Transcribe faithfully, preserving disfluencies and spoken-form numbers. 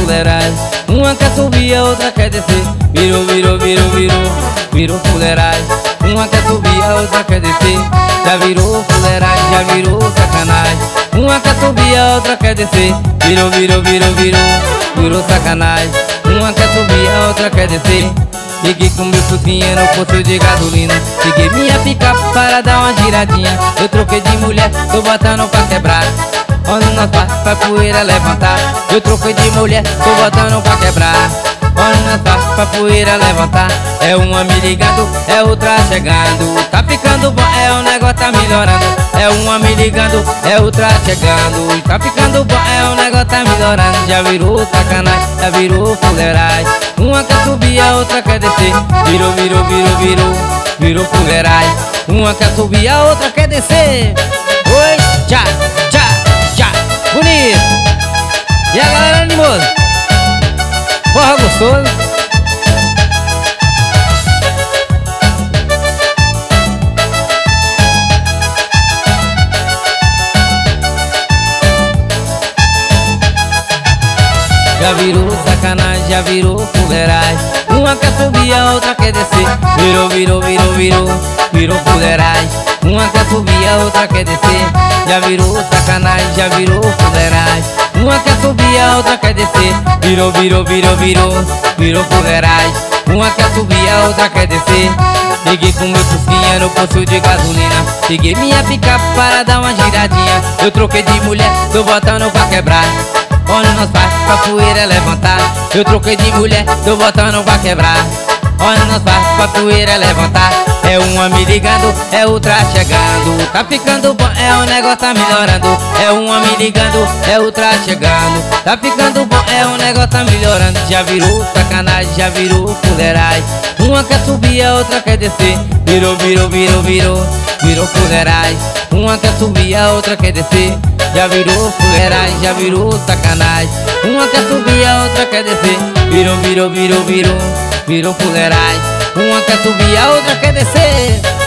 fuleiragem. Uma quer subir, a outra quer descer. Virou, virou, virou, virou, virou fuleiragem. Uma quer subir, a outra quer descer. Já virou fuleiragem, já virou sacanagem. Uma quer subir, a outra quer descer. Virou, virou, virou, virou, virou sacanagem. Uma quer subir, a outra quer descer. Liguei com meu fusquinha no posto de gasolina. Liguei minha picape para dar uma giradinha. Eu troquei de mulher, tô botando pra quebrar. Olha nas partes pra poeira levantar. Eu troquei de mulher, tô botando pra quebrar. Olha nas partes pra poeira levantar. É uma me ligando, é outra chegando. Tá ficando bom, é o negócio tá melhorando. É uma me ligando, é outra chegando. Tá ficando bom, é o negócio tá melhorando. Já virou sacanagem, já virou fuleiragem. Uma quer subir, a outra quer descer. Virou, virou, virou, virou, virou fuleiragem. Uma quer subir, a outra quer descer. Oi, tchá, tchá, tchá, bonito. E a galera animosa? Porra, gostoso. Já virou sacanagem, já virou fuleiragem. Uma quer subir, a outra quer descer. Virou, virou, virou, virou, virou fuleiragem. Uma quer subir, a outra quer descer. Já virou sacanagem, já virou fuleiragem. Uma quer subir, a outra quer descer. Virou, virou, virou, virou, virou fuleiragem. Uma quer subir, a outra quer descer. Liguei com meu fusquinha no posto de gasolina. Liguei minha picape para dar uma giradinha. Eu troquei de mulher, tô botando pra quebrar. Olha nós faz pra poeira levantar. Eu troquei de mulher, tô botando pra quebrar. Olha nós faz pra poeira levantar. É uma me ligando, é outra chegando. Tá ficando bom, é o negócio tá melhorando. É uma me ligando, é outra chegando. Tá ficando bom, é o negócio tá melhorando. Já virou sacanagem, já virou fuleiragem. Uma quer subir, a outra quer descer. Virou, virou, virou, virou, virou fuleiragem. Uma quer subir, a outra quer descer. Já virou fuleiragem, já virou sacanagem. Uma quer subir, a outra quer descer. Virou, virou, virou, virou, virou fuleiragem. Uma quer subir, a outra quer descer.